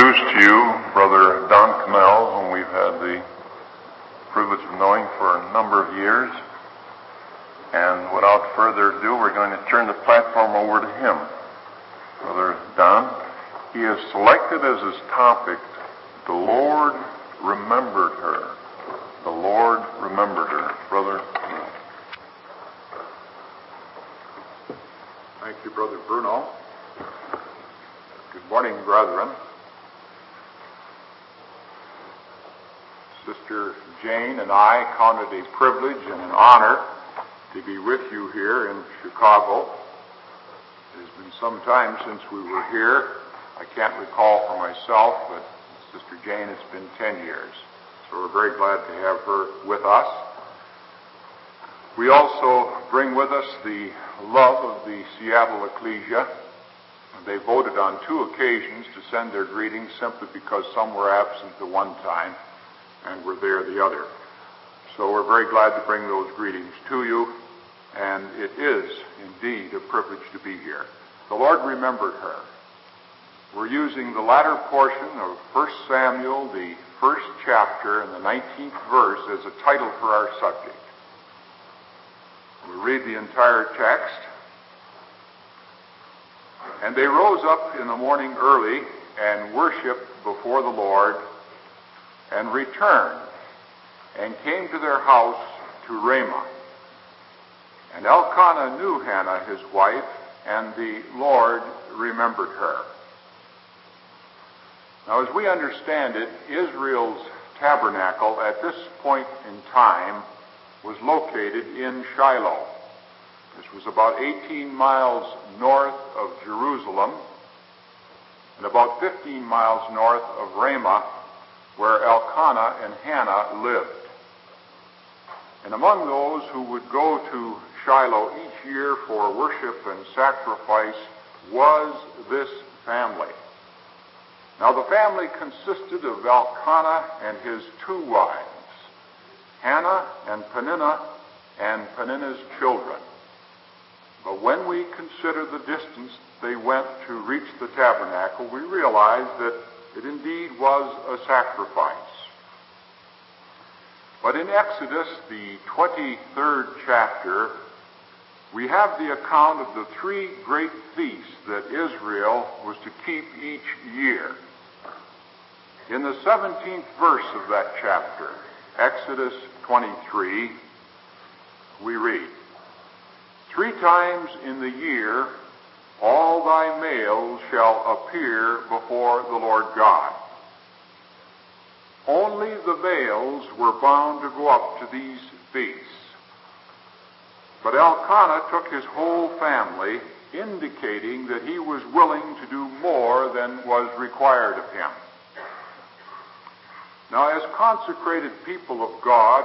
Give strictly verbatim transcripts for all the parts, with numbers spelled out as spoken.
introduce to you Brother Don Cannell, whom we've had the privilege of knowing for a number of years. And without further ado, we're going to turn the platform over to him. Brother Don, he has selected as his topic, "The Lord remembered her." The Lord remembered her. Brother Cannell. Thank you, Brother Bruno. Good morning, brethren. Sister Jane and I count it a privilege and an honor to be with you here in Chicago. It has been some time since we were here. I can't recall for myself, but Sister Jane, it's been ten years. So we're very glad to have her with us. We also bring with us the love of the Seattle Ecclesia. They voted on two occasions to send their greetings simply because some were absent the one time and were there the other. So we're very glad to bring those greetings to you, and it is indeed a privilege to be here. The Lord remembered her. We're using the latter portion of First Samuel, the first chapter and the nineteenth verse, as a title for our subject. We read the entire text. "And they rose up in the morning early and worshipped before the Lord, and returned, and came to their house to Ramah. And Elkanah knew Hannah his wife, and the Lord remembered her." Now, as we understand it, Israel's tabernacle at this point in time was located in Shiloh. This was about eighteen miles north of Jerusalem and about fifteen miles north of Ramah, where Elkanah and Hannah lived. And among those who would go to Shiloh each year for worship and sacrifice was this family. Now, the family consisted of Elkanah and his two wives, Hannah and Peninnah, and Peninnah's children. But when we consider the distance they went to reach the tabernacle, we realize that it indeed was a sacrifice. But in Exodus, the twenty-third chapter, we have the account of the three great feasts that Israel was to keep each year. In the seventeenth verse of that chapter, Exodus twenty-three, we read, "Three times in the year all thy males shall appear before the Lord God." Only the males were bound to go up to these feasts. But Elkanah took his whole family, indicating that he was willing to do more than was required of him. Now, as consecrated people of God,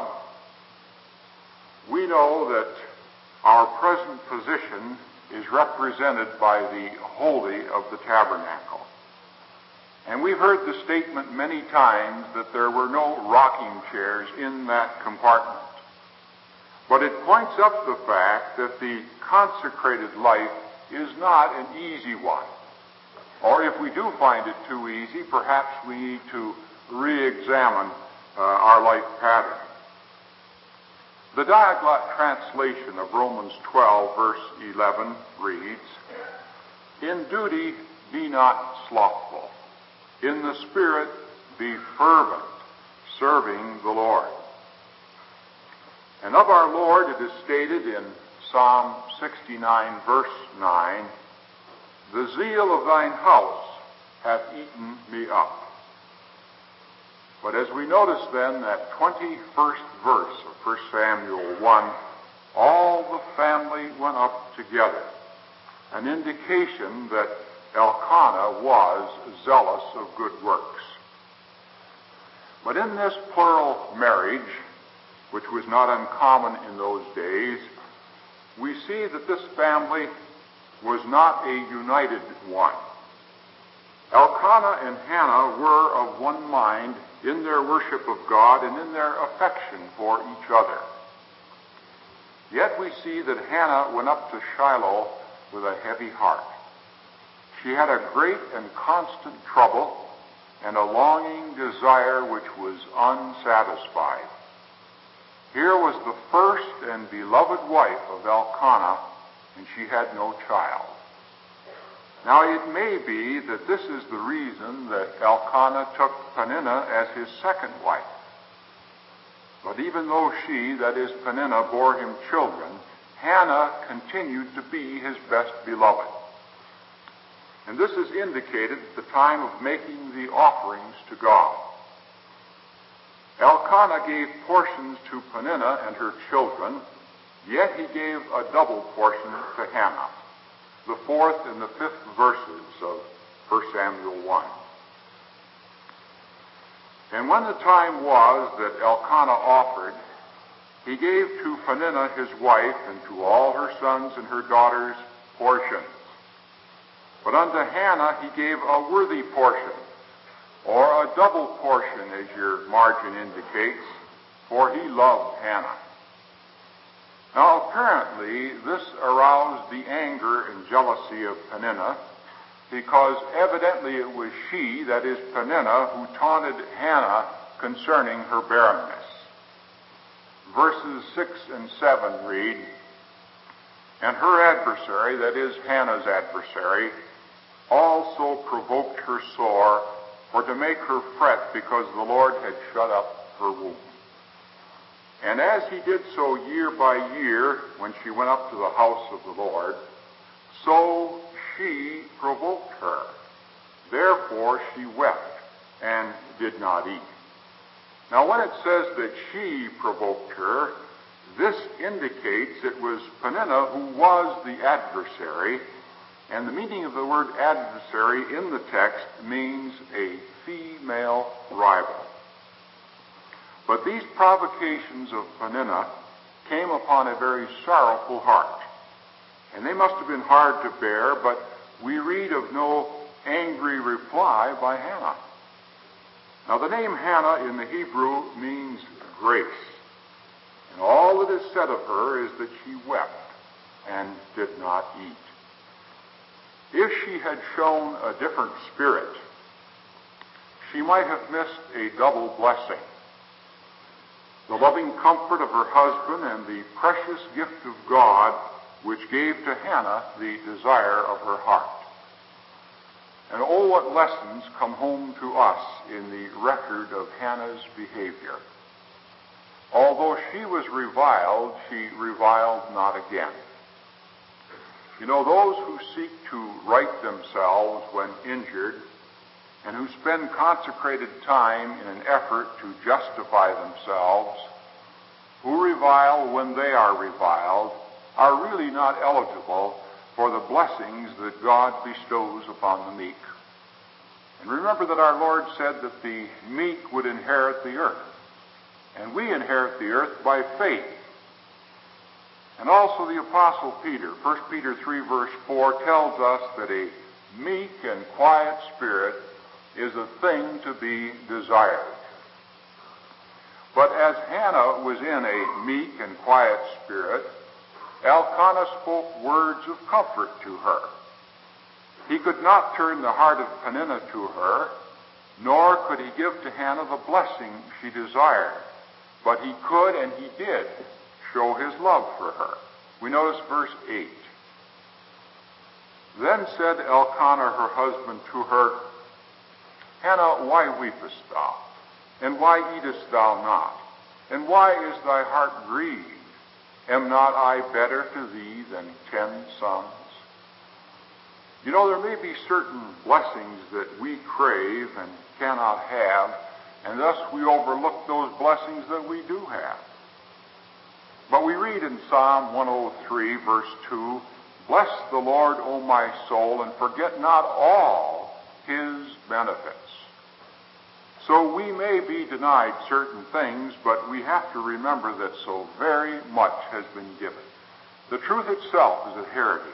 we know that our present position is represented by the Holy of the Tabernacle. And we've heard the statement many times that there were no rocking chairs in that compartment. But it points up the fact that the consecrated life is not an easy one. Or if we do find it too easy, perhaps we need to re-examine uh, our life pattern. The Diaglott translation of Romans twelve, verse eleven reads, "In duty be not slothful. In the Spirit be fervent, serving the Lord." And of our Lord it is stated in Psalm sixty-nine, verse nine, "The zeal of thine house hath eaten me up." But as we notice then that twenty-first verse of First Samuel one, all the family went up together, an indication that Elkanah was zealous of good works. But in this plural marriage, which was not uncommon in those days, we see that this family was not a united one. Elkanah and Hannah were of one mind in their worship of God and in their affection for each other. Yet we see that Hannah went up to Shiloh with a heavy heart. She had a great and constant trouble and a longing desire which was unsatisfied. Here was the first and beloved wife of Elkanah, and she had no child. Now it may be that this is the reason that Elkanah took Peninnah as his second wife. But even though she, that is Peninnah, bore him children, Hannah continued to be his best beloved. And this is indicated at the time of making the offerings to God. Elkanah gave portions to Peninnah and her children, yet he gave a double portion to Hannah. The fourth and the fifth verses of First Samuel one. And when the time was that Elkanah offered, he gave to Peninnah his wife and to all her sons and her daughters portions. But unto Hannah he gave a worthy portion, or a double portion, as your margin indicates, for he loved Hannah. Now apparently this aroused the anger and jealousy of Peninnah, because evidently it was she, that is Peninnah, who taunted Hannah concerning her barrenness. Verses six and seven read, "And her adversary, that is Hannah's adversary, also provoked her sore, for to make her fret, because the Lord had shut up her womb. And as he did so year by year, when she went up to the house of the Lord, so she provoked her. Therefore she wept and did not eat." Now when it says that she provoked her, this indicates it was Peninnah who was the adversary, and the meaning of the word adversary in the text means a female rival. But these provocations of Peninnah came upon a very sorrowful heart. And they must have been hard to bear, but we read of no angry reply by Hannah. Now the name Hannah in the Hebrew means grace. And all that is said of her is that she wept and did not eat. If she had shown a different spirit, she might have missed a double blessing: the loving comfort of her husband and the precious gift of God, which gave to Hannah the desire of her heart. And oh, what lessons come home to us in the record of Hannah's behavior. Although she was reviled, she reviled not again. You know, those who seek to right themselves when injured, and who spend consecrated time in an effort to justify themselves, who revile when they are reviled, are really not eligible for the blessings that God bestows upon the meek. And remember that our Lord said that the meek would inherit the earth. And we inherit the earth by faith. And also the Apostle Peter, First Peter three verse four, tells us that a meek and quiet spirit is a thing to be desired. But as Hannah was in a meek and quiet spirit, Elkanah spoke words of comfort to her. He could not turn the heart of Peninnah to her, nor could he give to Hannah the blessing she desired. But he could, and he did, show his love for her. We notice verse eight. "Then said Elkanah her husband to her, Hannah, why weepest thou? And why eatest thou not? And why is thy heart grieved? Am not I better to thee than ten sons?" You know, there may be certain blessings that we crave and cannot have, and thus we overlook those blessings that we do have. But we read in Psalm one oh three, verse two, "Bless the Lord, O my soul, and forget not all his benefits." So we may be denied certain things, but we have to remember that so very much has been given. The truth itself is a heritage.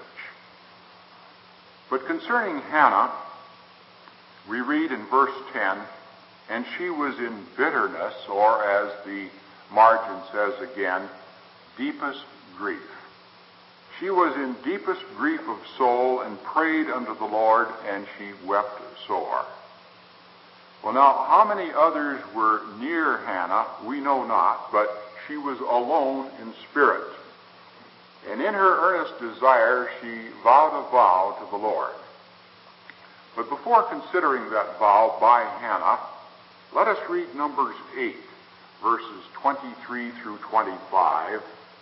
But concerning Hannah, we read in verse ten, "And she was in bitterness," or as the margin says again, deepest grief. She was in deepest grief of soul and prayed unto the Lord, and she wept sore. Well, now, how many others were near Hannah, we know not, but she was alone in spirit. And in her earnest desire, she vowed a vow to the Lord. But before considering that vow by Hannah, let us read Numbers eight, verses twenty-three through twenty-five.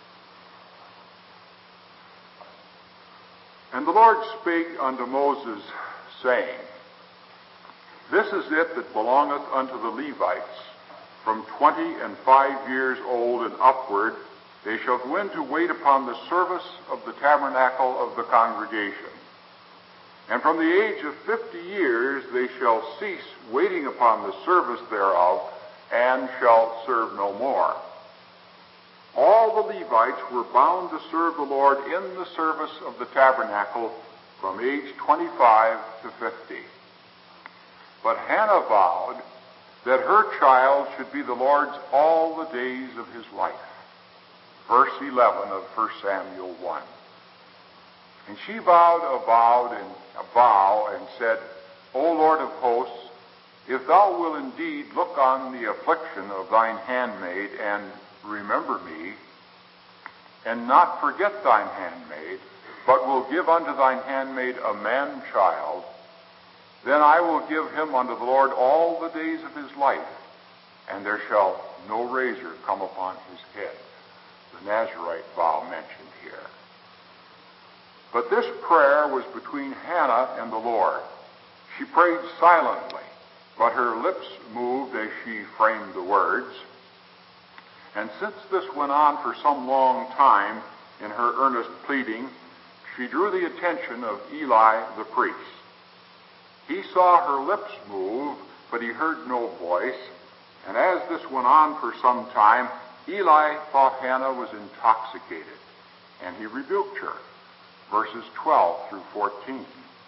And the Lord spake unto Moses, saying, This is it that belongeth unto the Levites. From twenty and five years old and upward, they shall go in to wait upon the service of the tabernacle of the congregation. And from the age of fifty years they shall cease waiting upon the service thereof, and shall serve no more. All the Levites were bound to serve the Lord in the service of the tabernacle from age twenty-five to fifty. But Hannah vowed that her child should be the Lord's all the days of his life. Verse eleven of First Samuel one. And she vowed a vow and a vow and said, O Lord of hosts, if thou wilt indeed look on the affliction of thine handmaid and remember me, and not forget thine handmaid, but will give unto thine handmaid a man-child, then I will give him unto the Lord all the days of his life, and there shall no razor come upon his head. The Nazirite vow mentioned here. But this prayer was between Hannah and the Lord. She prayed silently, but her lips moved as she framed the words. And since this went on for some long time in her earnest pleading, she drew the attention of Eli the priest. He saw her lips move, but he heard no voice. And as this went on for some time, Eli thought Hannah was intoxicated, and he rebuked her. Verses twelve through fourteen.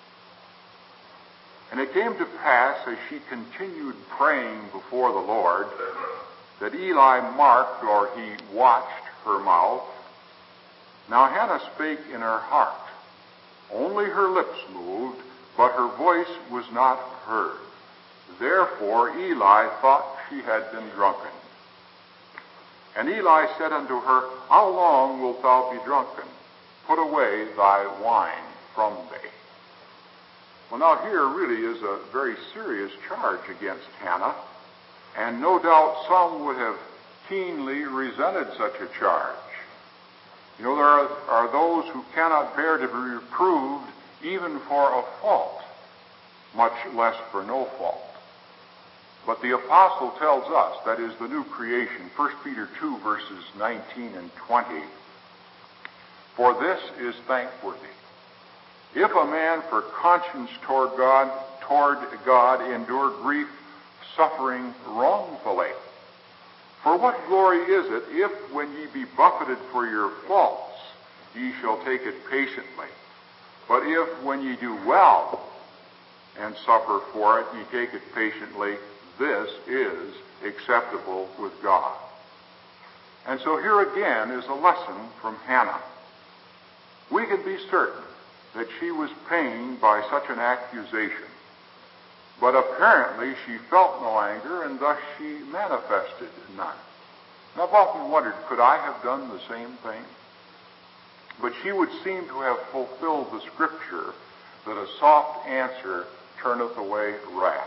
And it came to pass, as she continued praying before the Lord, that Eli marked, or he watched, her mouth. Now Hannah spake in her heart. Only her lips moved, but her voice was not heard. Therefore Eli thought she had been drunken. And Eli said unto her, How long wilt thou be drunken? Put away thy wine from thee. Well, now here really is a very serious charge against Hannah, and no doubt some would have keenly resented such a charge. You know, there are, are those who cannot bear to be reproved even for a fault, much less for no fault. But the apostle tells us, that is the new creation, First Peter two, verses nineteen and twenty, For this is thankworthy. If a man for conscience toward God, toward God endure grief, suffering wrongfully. For what glory is it, if when ye be buffeted for your faults, ye shall take it patiently? But if when ye do well, and suffer for it, ye take it patiently, this is acceptable with God. And so here again is a lesson from Hannah. We can be certain that she was pained by such an accusation. But apparently she felt no anger, and thus she manifested none. And I've often wondered, could I have done the same thing? But she would seem to have fulfilled the scripture that a soft answer turneth away wrath.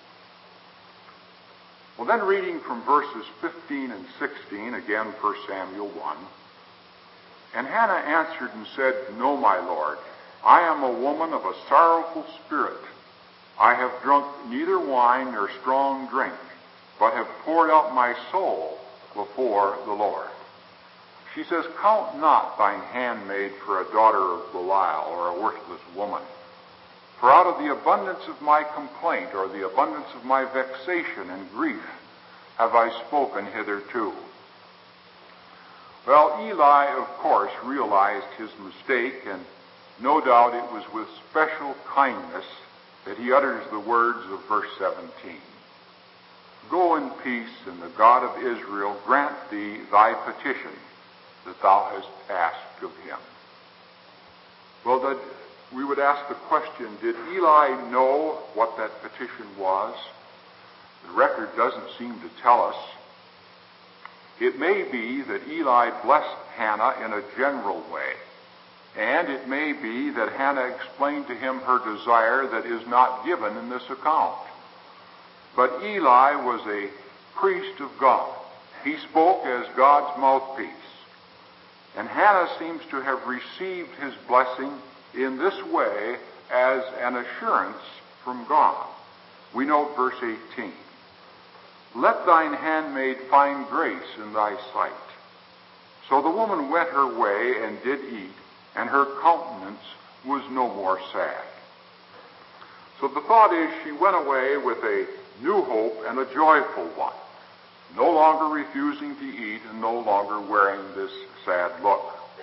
Well, then reading from verses fifteen and sixteen, again First Samuel one, And Hannah answered and said, No, my Lord, I am a woman of a sorrowful spirit. I have drunk neither wine nor strong drink, but have poured out my soul before the Lord. She says, Count not thine handmaid for a daughter of Belial, or a worthless woman. For out of the abundance of my complaint, or the abundance of my vexation and grief, have I spoken hitherto. Well, Eli, of course, realized his mistake, and no doubt it was with special kindness that he utters the words of verse seventeen. Go in peace, and the God of Israel grant thee thy petition that thou hast asked of him. Well, that we would ask the question, did Eli know what that petition was? The record doesn't seem to tell us. It may be that Eli blessed Hannah in a general way, and it may be that Hannah explained to him her desire that is not given in this account. But Eli was a priest of God. He spoke as God's mouthpiece. And Hannah seems to have received his blessing in this way as an assurance from God. We note verse eighteen. Let thine handmaid find grace in thy sight. So the woman went her way and did eat, and her countenance was no more sad. So the thought is she went away with a new hope and a joyful one, no longer refusing to eat and no longer wearing this sad look.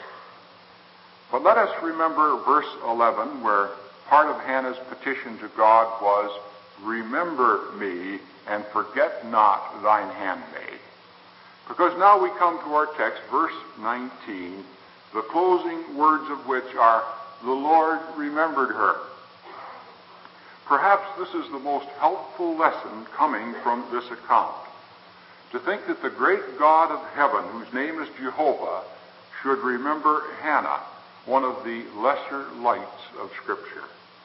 But let us remember verse eleven, where part of Hannah's petition to God was, remember me and forget not thine handmaid. Because now we come to our text, verse nineteen, the closing words of which are, the Lord remembered her. Perhaps this is the most helpful lesson coming from this account. To think that the great God of heaven, whose name is Jehovah, should remember Hannah, one of the lesser lights of Scripture.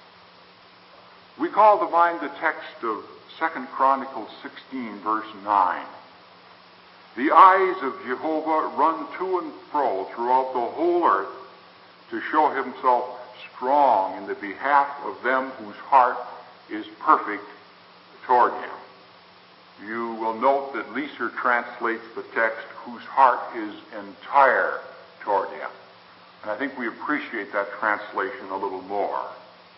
We call to mind the text of Second Chronicles sixteen, verse nine. The eyes of Jehovah run to and fro throughout the whole earth to show himself strong in the behalf of them whose heart is perfect toward him. You will note that Leeser translates the text, whose heart is entire toward him. And I think we appreciate that translation a little more.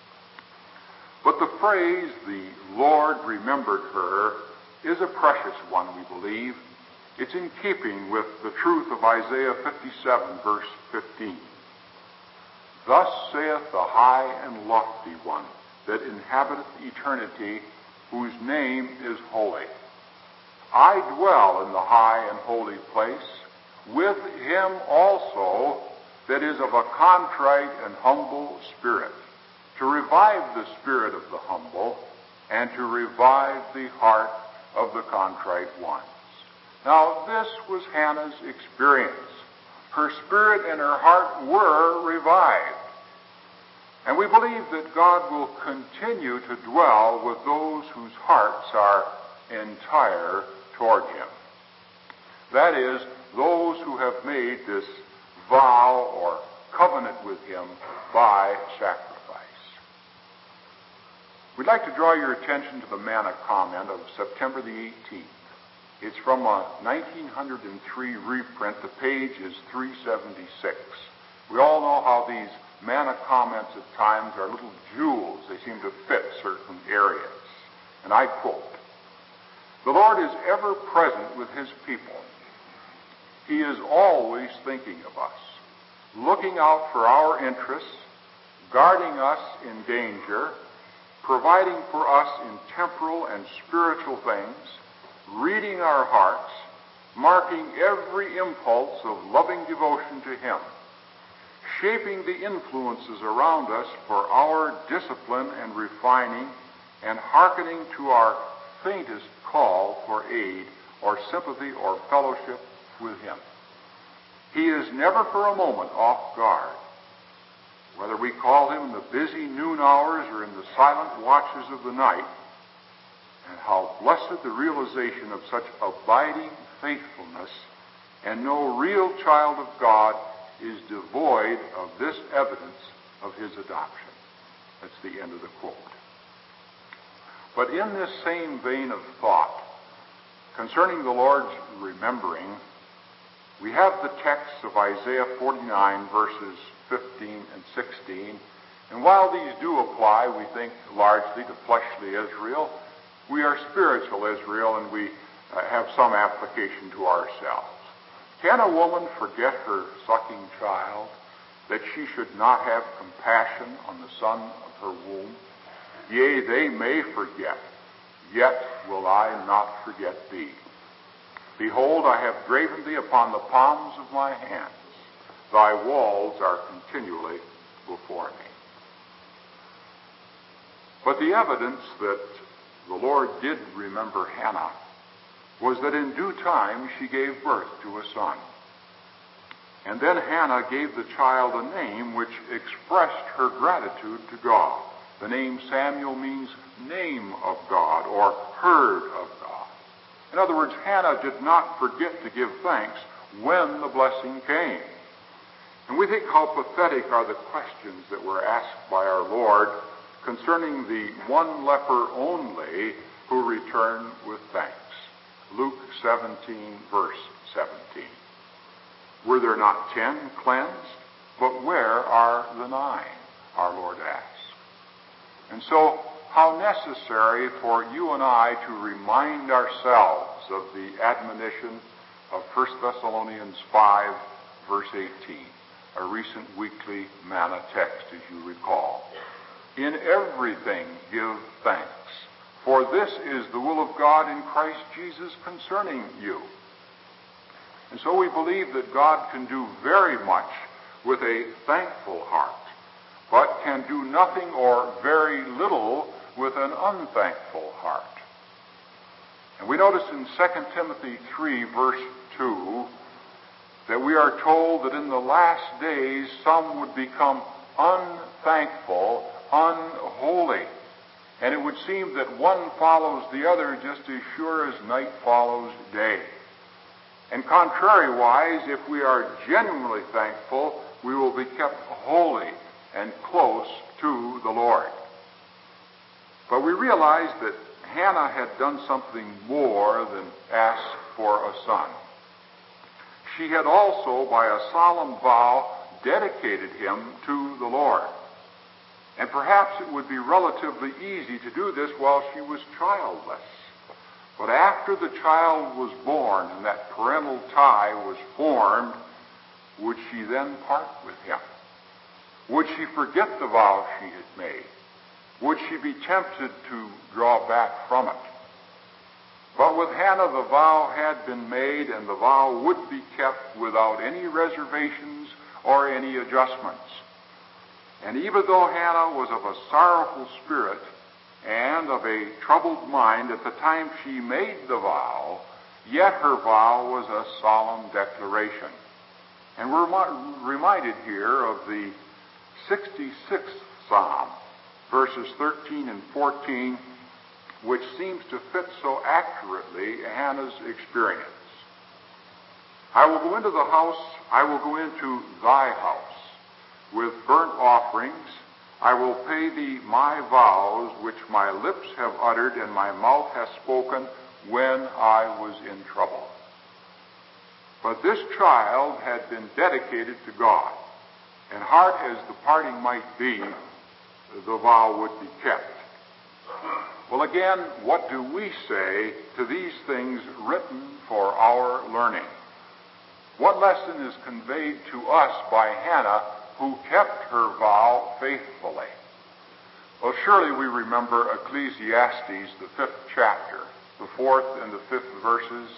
But the phrase, the Lord remembered her, is a precious one, we believe. It's in keeping with the truth of Isaiah fifty-seven, verse fifteen. Thus saith the high and lofty one, that inhabiteth eternity, whose name is holy. I dwell in the high and holy place, with him also that is of a contrite and humble spirit, to revive the spirit of the humble, and to revive the heart of the contrite ones. Now, this was Hannah's experience. Her spirit and her heart were revived. And we believe that God will continue to dwell with those whose hearts are entire toward him. That is, those who have made this vow or covenant with him by sacrifice. We'd like to draw your attention to the manna comment of September the eighteenth. It's from a nineteen oh three reprint. The page is three seventy-six. We all know how these manna comments at times are little jewels. They seem to fit certain areas. And I quote, the Lord is ever present with his people. He is always thinking of us, looking out for our interests, guarding us in danger, providing for us in temporal and spiritual things, reading our hearts, marking every impulse of loving devotion to him, shaping the influences around us for our discipline and refining, and hearkening to our faintest call for aid or sympathy or fellowship with him. He is never for a moment off guard. Whether we call him in the busy noon hours or in the silent watches of the night, and how blessed the realization of such abiding faithfulness, and no real child of God is devoid of this evidence of his adoption. That's the end of the quote. But in this same vein of thought, concerning the Lord's remembering, we have the texts of Isaiah forty-nine, verses fifteen and sixteen. And while these do apply, we think, largely to fleshly Israel, we are spiritual Israel, and we uh, have some application to ourselves. Can a woman forget her sucking child, that she should not have compassion on the son of her womb? Yea, they may forget, yet will I not forget thee. Behold, I have graven thee upon the palms of my hands. Thy walls are continually before me. But the evidence that the Lord did remember Hannah was that in due time she gave birth to a son. And then Hannah gave the child a name which expressed her gratitude to God. The name Samuel means name of God or heard of God. In other words, Hannah did not forget to give thanks when the blessing came. And we think how pathetic are the questions that were asked by our Lord concerning the one leper only who returned with thanks. Luke seventeen, verse seventeen. Were there not ten cleansed? But where are the nine? Our Lord asked. And so, how necessary for you and I to remind ourselves of the admonition of First Thessalonians five, verse eighteen, a recent weekly manna text, as you recall. In everything give thanks, for this is the will of God in Christ Jesus concerning you. And so we believe that God can do very much with a thankful heart, but can do nothing or very little with an unthankful heart. And we notice in Second Timothy three, verse two, that we are told that in the last days some would become unthankful, unholy. And it would seem that one follows the other just as sure as night follows day. And contrariwise, if we are genuinely thankful, we will be kept holy and close to the Lord. But we realize that Hannah had done something more than ask for a son. She had also, by a solemn vow, dedicated him to the Lord. And perhaps it would be relatively easy to do this while she was childless. But after the child was born and that parental tie was formed, would she then part with him? Would she forget the vow she had made? Would she be tempted to draw back from it? But with Hannah, the vow had been made, and the vow would be kept without any reservations or any adjustments. And even though Hannah was of a sorrowful spirit and of a troubled mind at the time she made the vow, yet her vow was a solemn declaration. And we're reminded here of the sixty-sixth Psalm, verses thirteen and fourteen, which seems to fit so accurately Hannah's experience. I will go into the house, I will go into thy house. With burnt offerings, I will pay thee my vows, which my lips have uttered and my mouth hath spoken when I was in trouble. But this child had been dedicated to God, and hard as the parting might be, the vow would be kept. Well, again, what do we say to these things written for our learning? What lesson is conveyed to us by Hannah, who kept her vow faithfully? Well, surely we remember Ecclesiastes, the fifth chapter, the fourth and the fifth verses.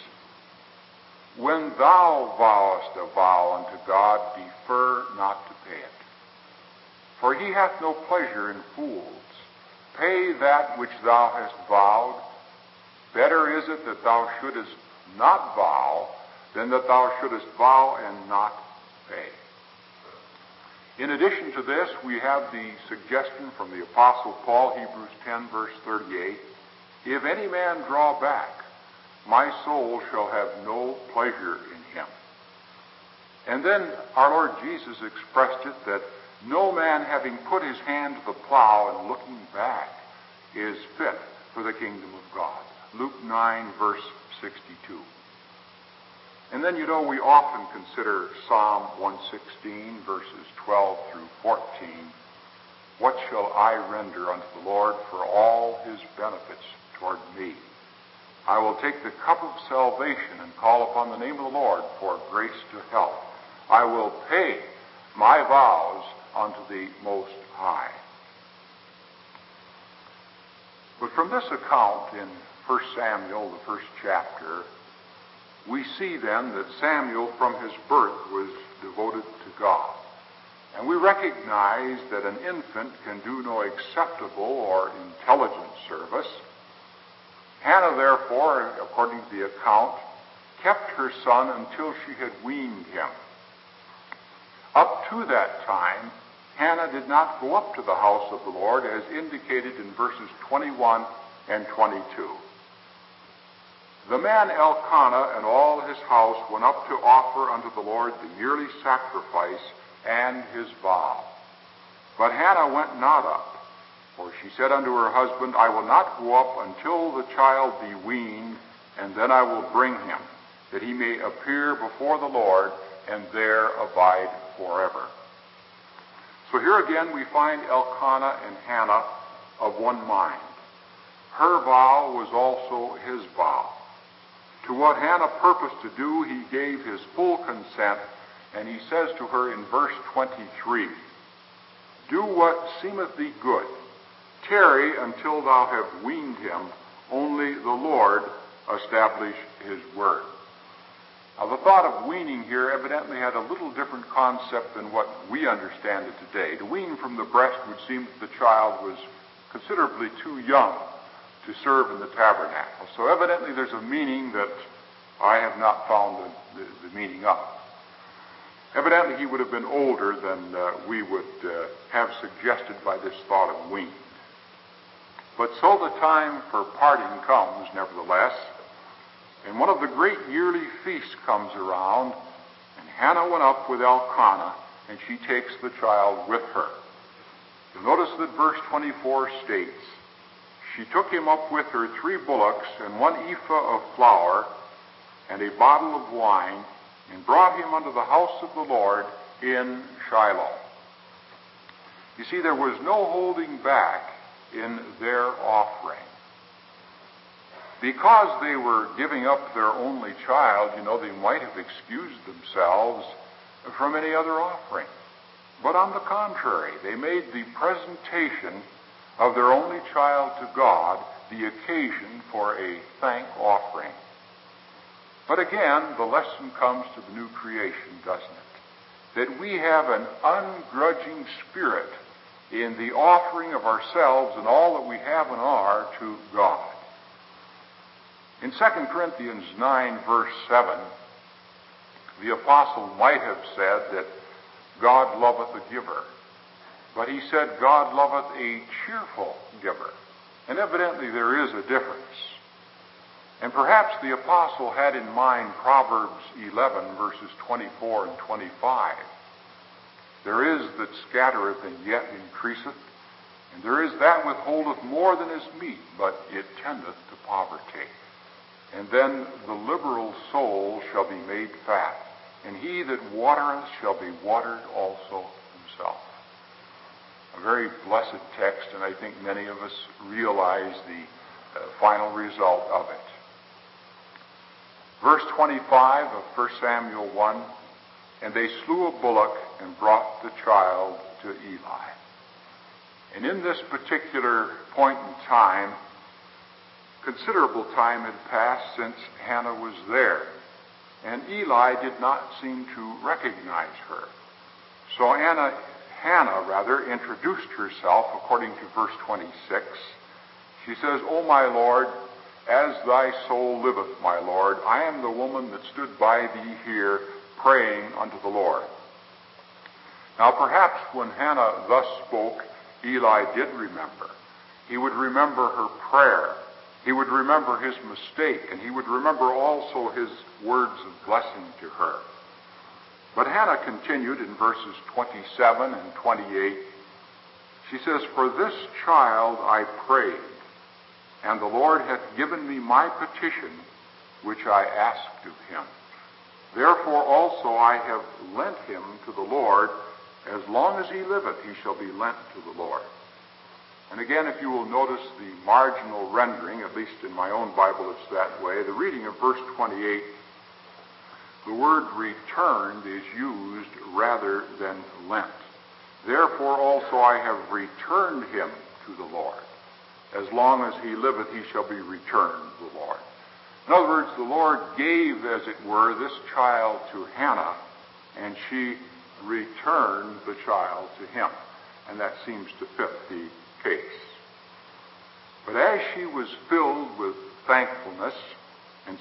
When thou vowest a vow unto God, defer not to pay it. For he hath no pleasure in fools. Pay that which thou hast vowed. Better is it that thou shouldest not vow than that thou shouldest vow and not pay. In addition to this, we have the suggestion from the Apostle Paul, Hebrews ten, verse thirty-eight, if any man draw back, my soul shall have no pleasure in him. And then our Lord Jesus expressed it that no man having put his hand to the plow and looking back is fit for the kingdom of God. Luke nine, verse sixty-two. And then, you know, we often consider Psalm one sixteen, verses twelve through fourteen. What shall I render unto the Lord for all his benefits toward me? I will take the cup of salvation and call upon the name of the Lord for grace to help. I will pay my vows unto the Most High. But from this account in First Samuel, the first chapter, we see then that Samuel from his birth was devoted to God. And we recognize that an infant can do no acceptable or intelligent service, Hannah, therefore, according to the account, kept her son until she had weaned him. Up to that time, Hannah did not go up to the house of the Lord, as indicated in verses twenty-one and twenty-two. The man Elkanah and all his house went up to offer unto the Lord the yearly sacrifice and his vow. But Hannah went not up, for she said unto her husband, I will not go up until the child be weaned, and then I will bring him, that he may appear before the Lord, and there abide forever. So here again we find Elkanah and Hannah of one mind. Her vow was also his vow. To what Hannah purposed to do, he gave his full consent, and he says to her in verse twenty-three, Do what seemeth thee good. Tarry until thou have weaned him. Only the Lord establish his word. Now, the thought of weaning here evidently had a little different concept than what we understand it today. To wean from the breast would seem that the child was considerably too young to serve in the tabernacle. So evidently there's a meaning that I have not found the, the, the meaning of. Evidently he would have been older than uh, we would uh, have suggested by this thought of weaned. But so the time for parting comes, nevertheless, and one of the great yearly feasts comes around, and Hannah went up with Elkanah, and she takes the child with her. You'll notice that verse twenty-four states, She took him up with her three bullocks and one ephah of flour and a bottle of wine, and brought him unto the house of the Lord in Shiloh. You see, there was no holding back in their offering. Because they were giving up their only child, you know, they might have excused themselves from any other offering. But on the contrary, they made the presentation of their only child to God the occasion for a thank offering. But again, the lesson comes to the new creation, doesn't it? That we have an ungrudging spirit in the offering of ourselves and all that we have and are to God. In Second Corinthians nine, verse seven, the apostle might have said that God loveth a giver. But he said God loveth a cheerful giver. And evidently there is a difference. And perhaps the apostle had in mind Proverbs eleven, verses twenty-four and twenty-five. There is that scattereth and yet increaseth, and there is that withholdeth more than is meet, but it tendeth to poverty. And then the liberal soul shall be made fat, and he that watereth shall be watered also himself. A very blessed text, and I think many of us realize the uh, final result of it. Verse twenty-five of First Samuel one, And they slew a bullock and brought the child to Eli. And in this particular point in time, considerable time had passed since Hannah was there, and Eli did not seem to recognize her. So Anna, Hannah rather introduced herself according to verse twenty-six. She says, O my Lord, as thy soul liveth, my Lord, I am the woman that stood by thee here praying unto the Lord. Now perhaps when Hannah thus spoke, Eli did remember. He would remember her prayer. He would remember his mistake, and he would remember also his words of blessing to her. But Hannah continued in verses twenty-seven and twenty-eight. She says, For this child I prayed, and the Lord hath given me my petition, which I asked of him. Therefore also I have lent him to the Lord. As long as he liveth, he shall be lent to the Lord. And again, if you will notice the marginal rendering, at least in my own Bible it's that way, the reading of verse twenty-eight, the word returned is used rather than lent. Therefore also I have returned him to the Lord. As long as he liveth, he shall be returned to the Lord. In other words, the Lord gave, as it were, this child to Hannah, and she returned the child to him. And that seems to fit the case. But as she was filled with thank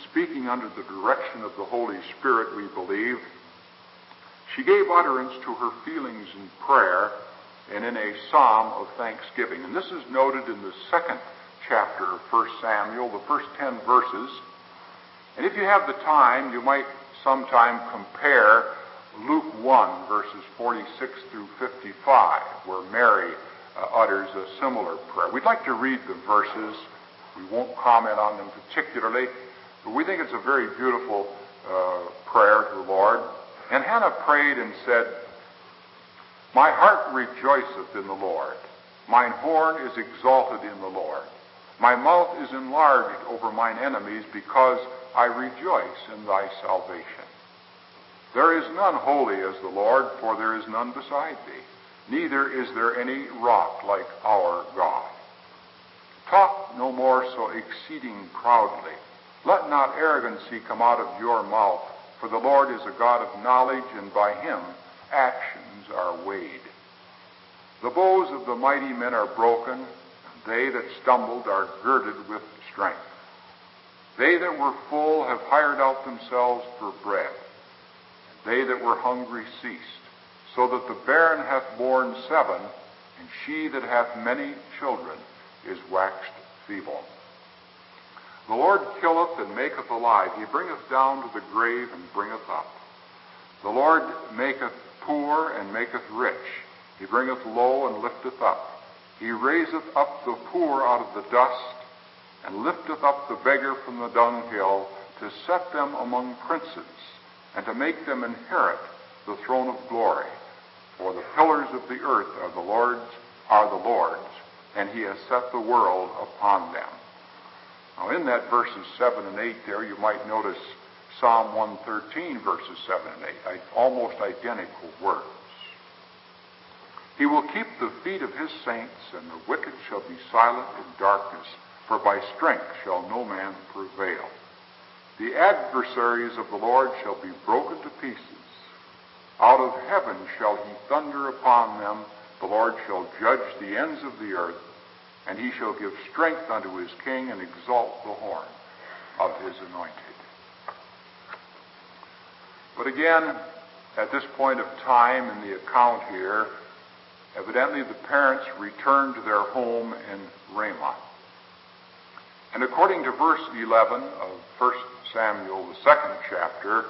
speaking under the direction of the Holy Spirit, we believe, she gave utterance to her feelings in prayer and in a psalm of thanksgiving. And this is noted in the second chapter of First Samuel, the first ten verses. And if you have the time, you might sometime compare Luke one, verses forty-six through fifty-five, where Mary uh, utters a similar prayer. We'd like to read the verses. We won't comment on them particularly, but we think it's a very beautiful uh, prayer to the Lord. And Hannah prayed and said, "My heart rejoiceth in the Lord. Mine horn is exalted in the Lord. My mouth is enlarged over mine enemies, because I rejoice in thy salvation. There is none holy as the Lord, for there is none beside thee. Neither is there any rock like our God. Talk no more so exceeding proudly. Let not arrogancy come out of your mouth, for the Lord is a God of knowledge, and by him actions are weighed. The bows of the mighty men are broken, and they that stumbled are girded with strength. They that were full have hired out themselves for bread. They that were hungry ceased, so that the barren hath borne seven, and she that hath many children is waxed feeble. The Lord killeth and maketh alive. He bringeth down to the grave and bringeth up. The Lord maketh poor and maketh rich. He bringeth low and lifteth up. He raiseth up the poor out of the dust, and lifteth up the beggar from the dunghill, to set them among princes, and to make them inherit the throne of glory. For the pillars of the earth are the Lord's, are the Lord's, and he has set the world upon them." Now in that verses seven and eight there, you might notice Psalm one thirteen, verses seven and eight, almost identical words. "He will keep the feet of his saints, and the wicked shall be silent in darkness, for by strength shall no man prevail. The adversaries of the Lord shall be broken to pieces. Out of heaven shall he thunder upon them. The Lord shall judge the ends of the earth, and he shall give strength unto his king, and exalt the horn of his anointed." But again, at this point of time in the account here, evidently the parents returned to their home in Ramah. And according to verse eleven of First Samuel, the second chapter,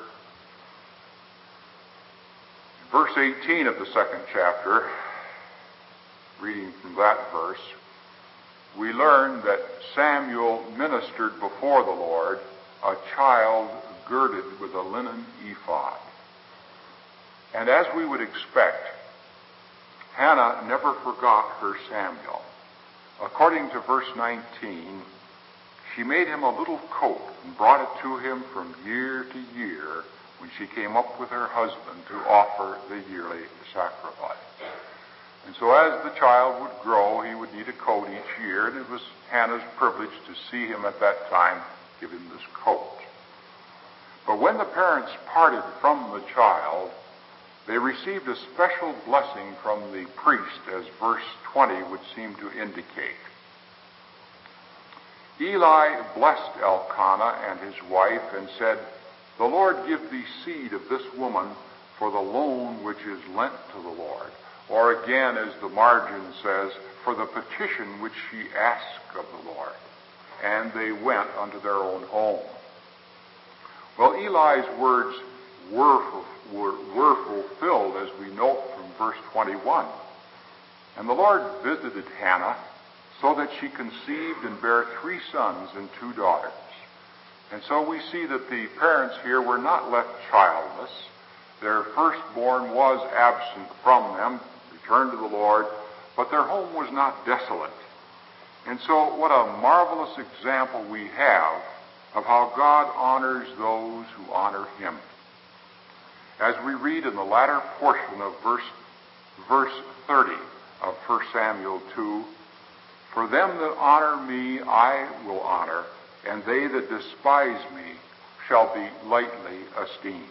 verse eighteen of the second chapter, reading from that verse, we learn that Samuel ministered before the Lord a child girded with a linen ephod. And as we would expect, Hannah never forgot her Samuel. According to verse nineteen, she made him a little coat and brought it to him from year to year when she came up with her husband to offer the yearly sacrifice. And so as the child would grow, he would need a coat each year, and it was Hannah's privilege to see him at that time, give him this coat. But when the parents parted from the child, they received a special blessing from the priest, as verse twenty would seem to indicate. Eli blessed Elkanah and his wife and said, "The Lord give thee seed of this woman for the loan which is lent to the Lord." Or again, as the margin says, "for the petition which she asked of the Lord." And they went unto their own home. Well, Eli's words were, were, were fulfilled, as we note from verse twenty-one. And the Lord visited Hannah, so that she conceived and bare three sons and two daughters. And so we see that the parents here were not left childless. Their firstborn was absent from them, returned to the Lord, but their home was not desolate. And so what a marvelous example we have of how God honors those who honor him. As we read in the latter portion of verse, verse thirty of First Samuel two, "For them that honor me I will honor, and they that despise me shall be lightly esteemed."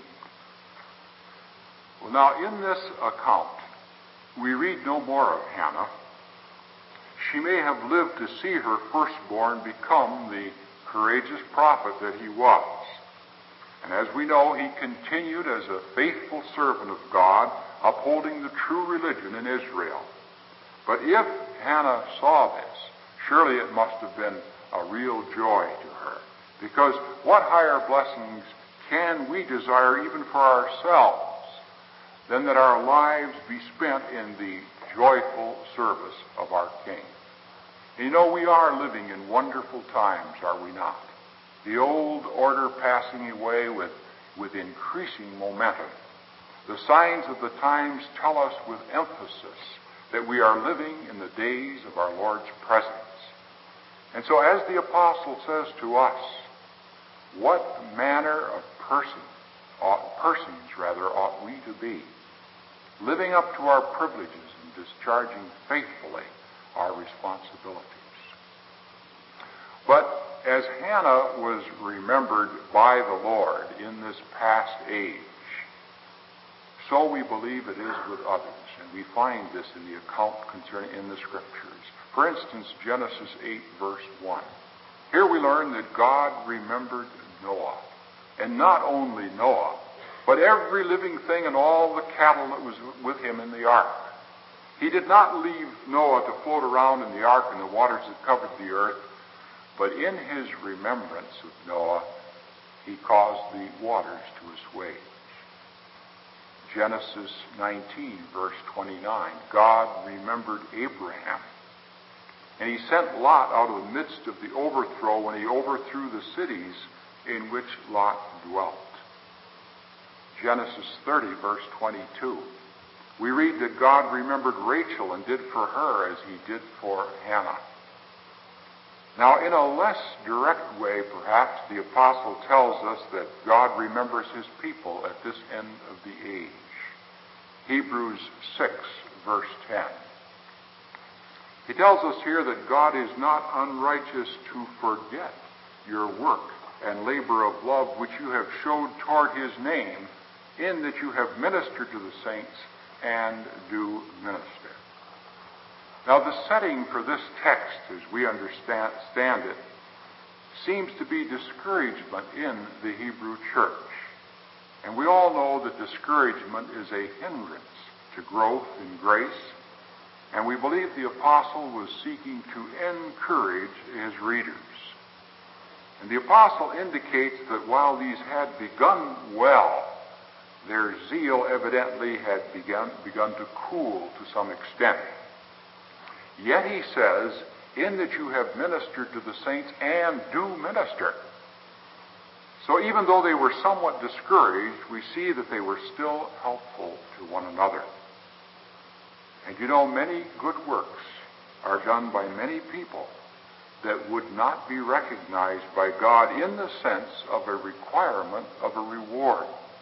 Well, now in this account, we read no more of Hannah. She may have lived to see her firstborn become the courageous prophet that he was. And as we know, he continued as a faithful servant of God, upholding the true religion in Israel. But if Hannah saw this, surely it must have been a real joy to her. Because what higher blessings can we desire even for ourselves than that our lives be spent in the joyful service of our King? And you know, we are living in wonderful times, are we not? The old order passing away with, with increasing momentum. The signs of the times tell us with emphasis that we are living in the days of our Lord's presence. And so as the apostle says to us, what manner of person, ought, persons rather, ought we to be, living up to our privileges and discharging faithfully our responsibilities. But as Hannah was remembered by the Lord in this past age, so we believe it is with others. And we find this in the account concerning in the Scriptures. For instance, Genesis eight, verse one. Here we learn that God remembered Noah. And not only Noah, but every living thing and all the cattle that was with him in the ark. He did not leave Noah to float around in the ark in the waters that covered the earth, but in his remembrance of Noah, he caused the waters to assuage. Genesis nineteen, verse twenty-nine, God remembered Abraham. And he sent Lot out of the midst of the overthrow when he overthrew the cities in which Lot dwelt. Genesis thirty, verse twenty-two. We read that God remembered Rachel and did for her as he did for Hannah. Now, in a less direct way, perhaps, the apostle tells us that God remembers his people at this end of the age. Hebrews six, verse ten. He tells us here that God is not unrighteous to forget your work and labor of love which you have showed toward his name, in that you have ministered to the saints and do minister. Now, the setting for this text, as we understand stand it, seems to be discouragement in the Hebrew church. And we all know that discouragement is a hindrance to growth in grace. And we believe the apostle was seeking to encourage his readers. And the apostle indicates that while these had begun well, their zeal evidently had begun, begun to cool to some extent. Yet he says, in that you have ministered to the saints and do minister. So even though they were somewhat discouraged, we see that they were still helpful to one another. And you know, many good works are done by many people that would not be recognized by God in the sense of a requirement of a reward.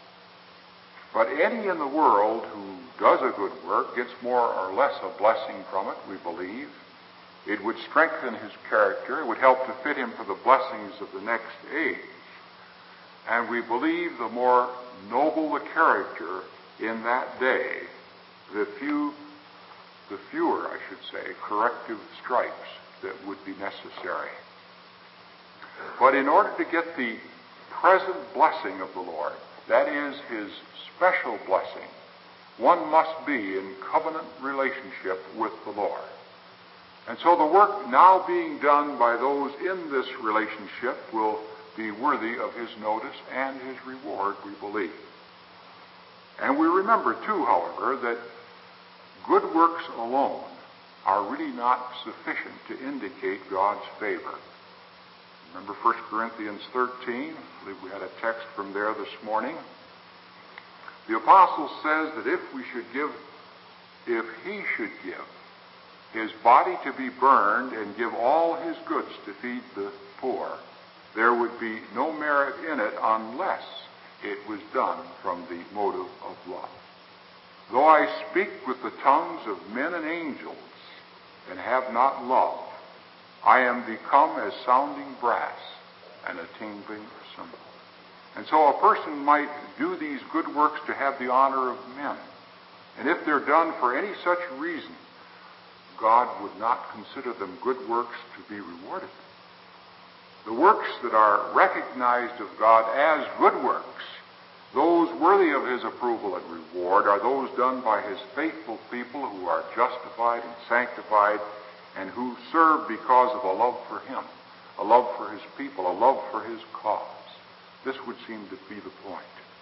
But any in the world who does a good work gets more or less a blessing from it, we believe. It would strengthen his character. It would help to fit him for the blessings of the next age. And we believe the more noble the character in that day, the few, the fewer, I should say, corrective stripes that would be necessary. But in order to get the present blessing of the Lord, that is his special blessing, one must be in covenant relationship with the Lord. And so the work now being done by those in this relationship will be worthy of his notice and his reward, we believe. And we remember, too, however, that good works alone are really not sufficient to indicate God's favor. Remember First Corinthians thirteen? I believe we had a text from there this morning. The apostle says that if we should give, if he should give his body to be burned and give all his goods to feed the poor, there would be no merit in it unless it was done from the motive of love. Though I speak with the tongues of men and angels and have not love, I am become as sounding brass and a tingling cymbal. And so a person might do these good works to have the honor of men. And if they're done for any such reason, God would not consider them good works to be rewarded. The works that are recognized of God as good works, those worthy of his approval and reward, are those done by his faithful people who are justified and sanctified and who serve because of a love for him, a love for his people, a love for his cause. This would seem to be the point.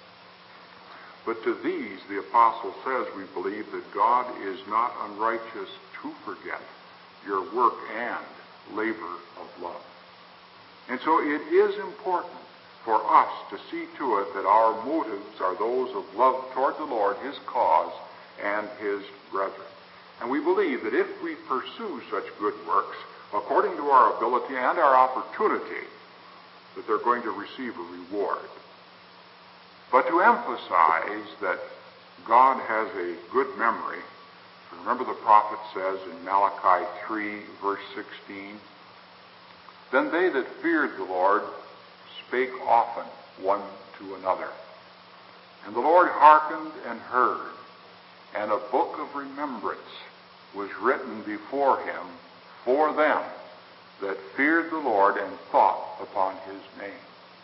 But to these, the apostle says, we believe that God is not unrighteous to forget your work and labor of love. And so it is important for us to see to it that our motives are those of love toward the Lord, his cause, and his brethren. And we believe that if we pursue such good works, according to our ability and our opportunity, that they're going to receive a reward. But to emphasize that God has a good memory, remember the prophet says in Malachi three, verse sixteen, then they that feared the Lord spake often one to another. And the Lord hearkened and heard, and a book of remembrance was written before him for them that feared the Lord and thought upon his name.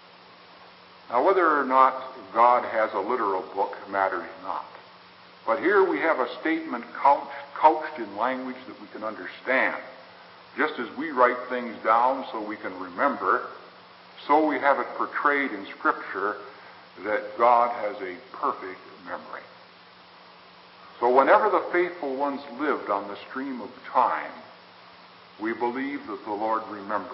Now, whether or not God has a literal book matters not. But here we have a statement couched, couched in language that we can understand. Just as we write things down so we can remember, so we have it portrayed in Scripture that God has a perfect memory. So whenever the faithful ones lived on the stream of time, we believe that the Lord remembers.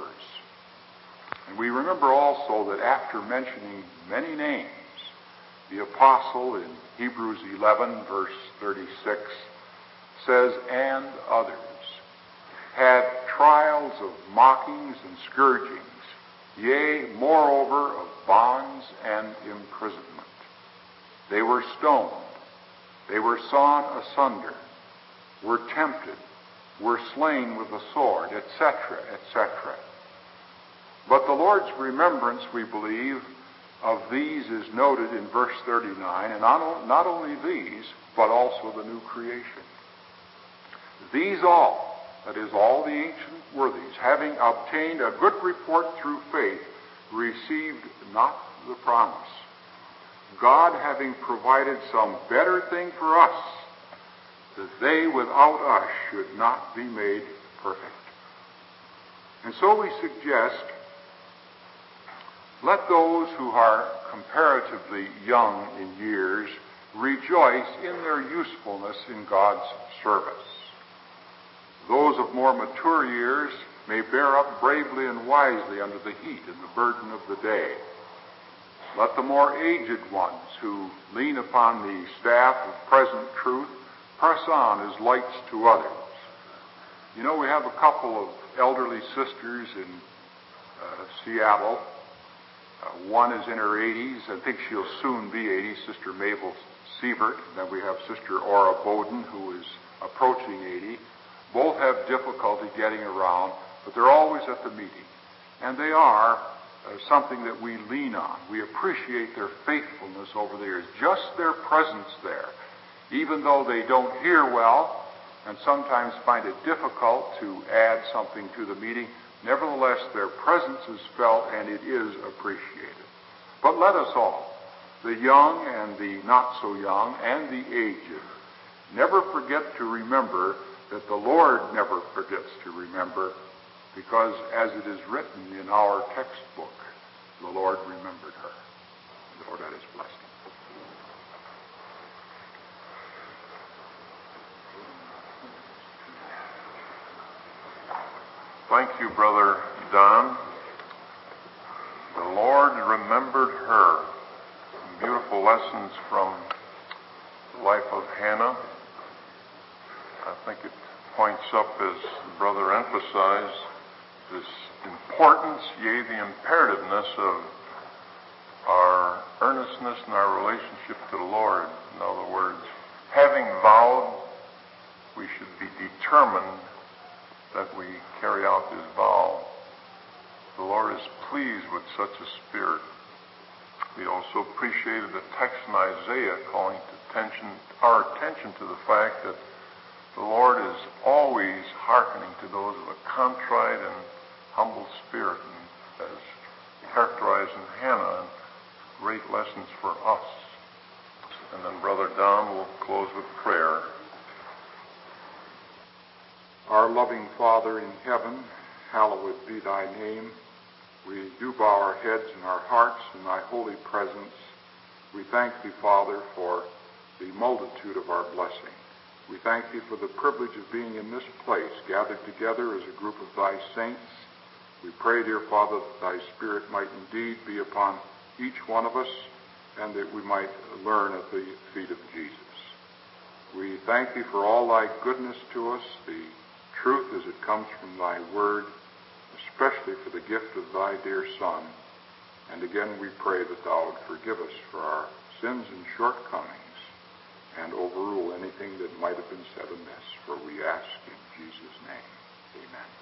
And we remember also that after mentioning many names, the apostle in Hebrews eleven, verse thirty-six, says, and others had trials of mockings and scourgings, yea, moreover, of bonds and imprisonment. They were stoned, they were sawn asunder, were tempted, were slain with the sword, et cetera, et cetera. But the Lord's remembrance, we believe, of these is noted in verse thirty-nine, and not, not only these, but also the new creation. These all, that is, all the ancient worthies, having obtained a good report through faith, received not the promise. God having provided some better thing for us, that they without us should not be made perfect. And so we suggest, let those who are comparatively young in years rejoice in their usefulness in God's service. Those of more mature years may bear up bravely and wisely under the heat and the burden of the day. Let the more aged ones who lean upon the staff of present truth press on as lights to others. You know, we have a couple of elderly sisters in uh, Seattle. Uh, one is in her eighties. I think she'll soon be eighty, Sister Mabel Siebert. Then we have Sister Aura Bowden, who is approaching eighty. Both have difficulty getting around, but they're always at the meeting. And they are uh, something that we lean on. We appreciate their faithfulness over the years, just their presence there. Even though they don't hear well and sometimes find it difficult to add something to the meeting, nevertheless their presence is felt and it is appreciated. But let us all, the young and the not so young and the aged, never forget to remember that the Lord never forgets to remember, because as it is written in our textbook, the Lord remembered her. The Lord add his blessing. Thank you, Brother Don. The Lord remembered her. Some beautiful lessons from the life of Hannah. I think it points up, as the brother emphasized, this importance, yea, the imperativeness of our earnestness and our relationship to the Lord. In other words, having vowed, we should be determined that we carry out this vow. The Lord is pleased with such a spirit. We also appreciated the text in Isaiah calling attention, our attention to the fact that the Lord is always hearkening to those of a contrite and humble spirit. And as characterized in Hannah, and great lessons for us. And then Brother Don will close with prayer. Our loving Father in heaven, hallowed be thy name. We do bow our heads and our hearts in thy holy presence. We thank thee, Father, for the multitude of our blessing. We thank thee for the privilege of being in this place, gathered together as a group of thy saints. We pray, dear Father, that thy Spirit might indeed be upon each one of us, and that we might learn at the feet of Jesus. We thank thee for all thy goodness to us, the truth as it comes from thy word, especially for the gift of thy dear Son. And again we pray that thou would forgive us for our sins and shortcomings, and overrule anything that might have been said amiss, for we ask in Jesus' name. Amen.